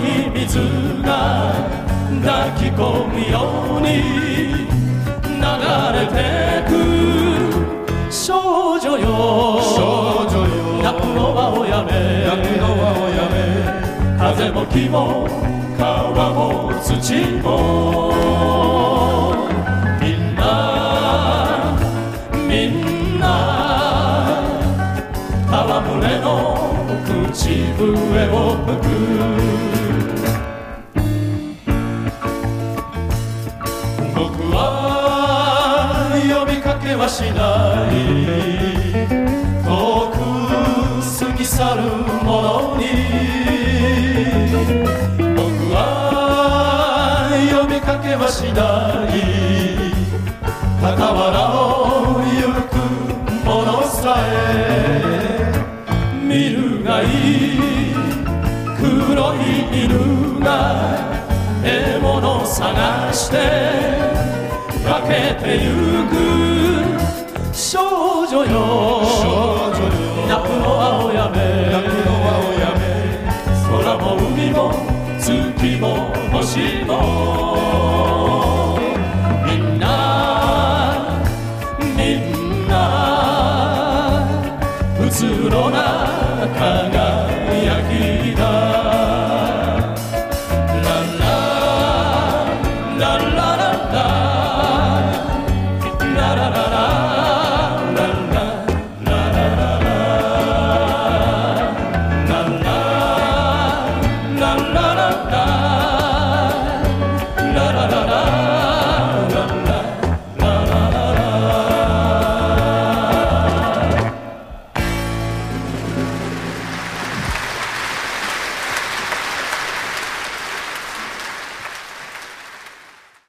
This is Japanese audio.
い水が抱き込むように流れてく少女よ泣くのはおやめ風も木も川も土もみんな戯れの口笛を吹く僕は呼びかけはしない遠く過ぎ去るものに僕は呼びかけはしない傍らを行くものさえ見るがいい黒い犬が獲物探して駆けてゆく少女よ泣くのはおやめ空も海も月も星も